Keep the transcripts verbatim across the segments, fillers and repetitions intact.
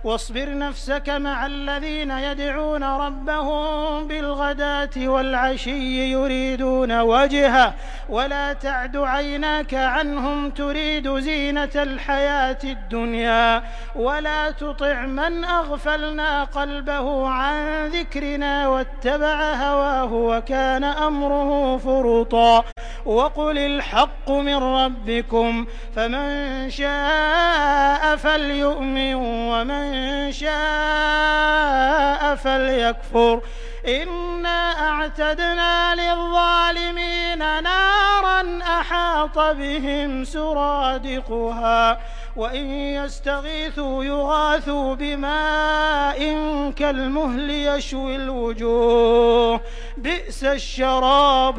واصبر نفسك مع الذين يدعون ربهم بالغداة والعشي يريدون وجهه ولا تعد عيناك عنهم تريد زينة الحياة الدنيا ولا تطع من أغفلنا قلبه عن ذكرنا واتبع هواه وكان أمره فرطا وقل الحق من ربكم فمن شاء فليؤمن ومن شاء فليكفر إنا أعتدنا للظالمين نارا أحاط بهم سرادقها وإن يستغيثوا يغاثوا بماء كالمهل يشوي الوجوه بئس الشراب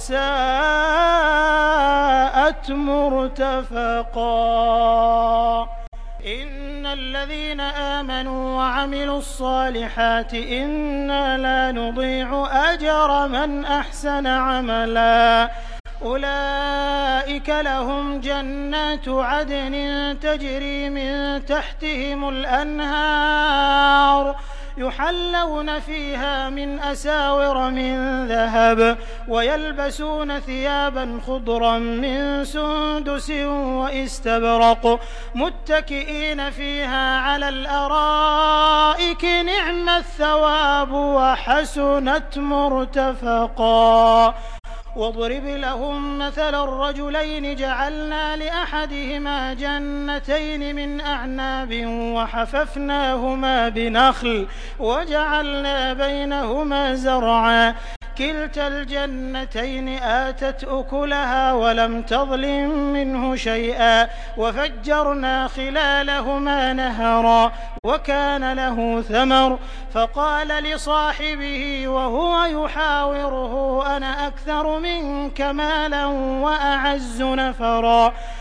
وساءت مرتفقا إن الذين آمنوا وعملوا الصالحات إنا لا نضيع أجر من أحسن عملا أولئك لهم جنات عدن تجري من تحتهم الأنهار يحلون فيها من أساور من ذهب ويلبسون ثيابا خضرا من سندس واستبرق متكئين فيها على الأرائك نعم الثواب وحسنت مرتفقا واضرب لهم مثل الرجلين جعلنا لأحدهما جنتين من أعناب وحففناهما بنخل وجعلنا بينهما زرعا كلتا الجنتين آتت أكلها ولم تظلم منه شيئا وفجرنا خلالهما نهرا وكان له ثمر فقال لصاحبه وهو يحاوره أنا أكثر منك مالا وأعز نفرا